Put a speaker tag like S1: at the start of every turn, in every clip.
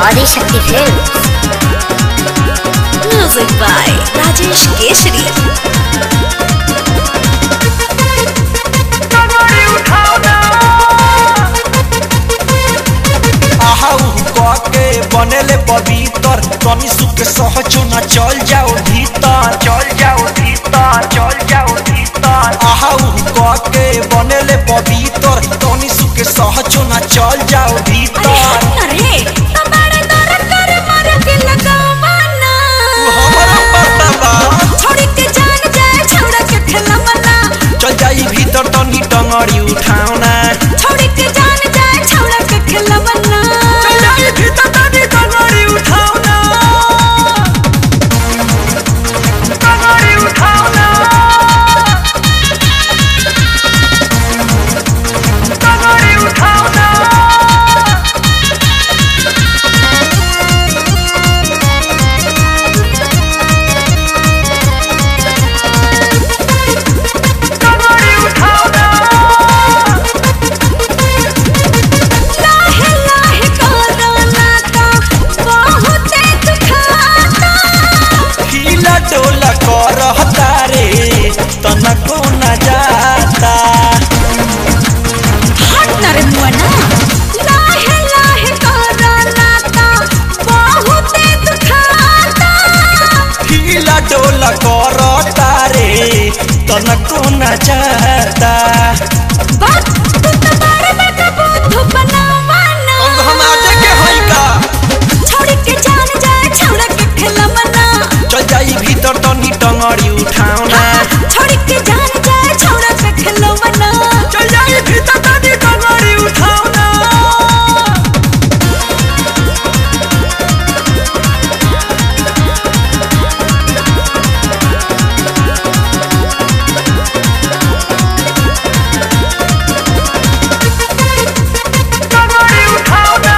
S1: Adishakti films.
S2: Music by Rajesh Kesari.
S3: के बनेले पवित्र तनी सुख सहजो ना चल जाओ भीतर चल जाओ भीतर चल जाओ भीतर आहा के बनेले पवित्र तनी सुख सहजो ना चल जाओ भीतर
S2: अरे तुम्हारे दर्द करे मारे दिल लगावना
S3: हमरा पता बा
S2: छोड़ के जान जाए छोड़ के खेलवना
S3: चल जाई भीतर तनी टंगड़ी उठावना
S2: छोड़ के जान जाए छोड़ के खेलवना
S3: भीतर तनी टंगड़ी उठावना टंगड़ी उठावना टंगड़ी उठावना टंगड़ी उठावना
S2: लाहे लाहे कोरोना का बहुत दुखाता
S3: हिला डोला करहता रे तनको न जाता
S2: हट ना रे मुआना लाहे लाहे कोरोना का बहुत दुखाता
S3: हिला डोला करहता रे तनको न जाता
S2: बस तू तो बारे में कबूत बनावना
S3: हम आजे के हई का
S2: छोड़ के जान जाए छोड़ के खेलवना
S3: चल जाई भीतर तनी टंगड़ी उठावना
S2: छोड़ के जान जाए छोड़ के खेलवना
S3: चल जाई भीतर तनी टंगड़ी उठावना टंगड़ी उठावना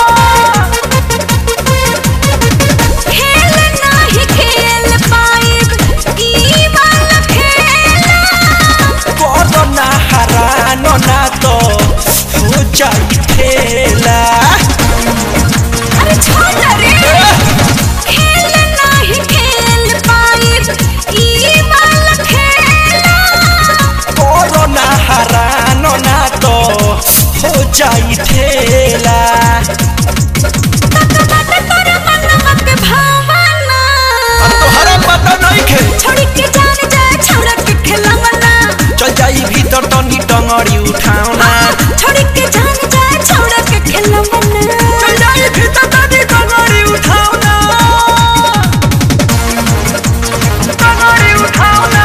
S2: खेल नाही खेल पाइब ई वाला खेला
S3: कोरोना हरानो ना तो हो जाई ठेला
S2: अरे छोड़ रे खेल नाही खेल पाइब ई वाला खेला
S3: कोरोना हरानो ना तो हो जाई ठेला
S2: तक बात कर मनवा के भावना
S3: तोहरा पता नहीं खे
S2: छोड़ के जान जाए छोड़ के खेलवना
S3: चल जाई भीतर तनी टंगड़ी उठावना
S2: छोड़ के जान जाए छोड़ के खेलवना
S3: चल जाई भीतर तनी टंगड़ी उठावना टंगड़ी उठावना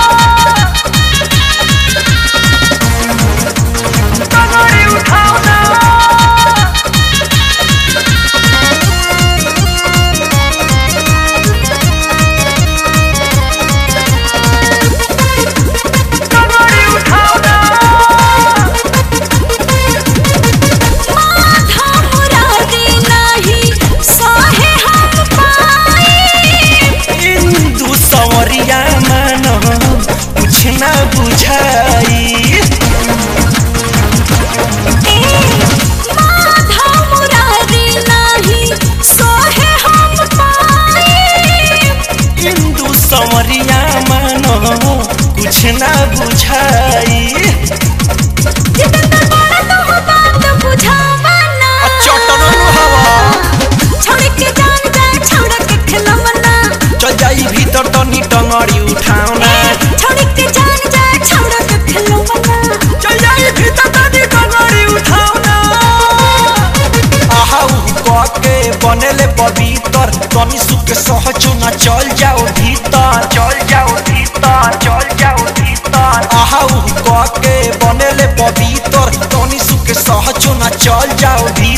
S3: टंगड़ी उठावना टंगड़ी उठावना
S2: माथा मुरादी नहीं सहे हम पाए
S3: हिंदू संवरिया मानो कुछ ना बुझाई
S2: माथा मुरादी नहीं सहे हम पाए
S3: हिंदू संवरिया मानो कुछ ना बुझाई
S2: जितना बड़ा तो बात बुझावना
S3: चटन हवा
S2: छोड़ के जान जाए छोड़ के खेलवना
S3: चल जाई भीतर तनी टंगड़ी उठावना
S2: छोड़ के जान जाए छोड़ के खेलवना
S3: चल जाई भीतर तनी टंगड़ी उठावना आहा के बनेले पवित्र तनी सुख सहजो ना चल जाओ भीतर चल जाओ भीतर चल जाओ भीतर आहा के बनेले पवित्र तनी सुख सहजो ना चल जाओ भीतर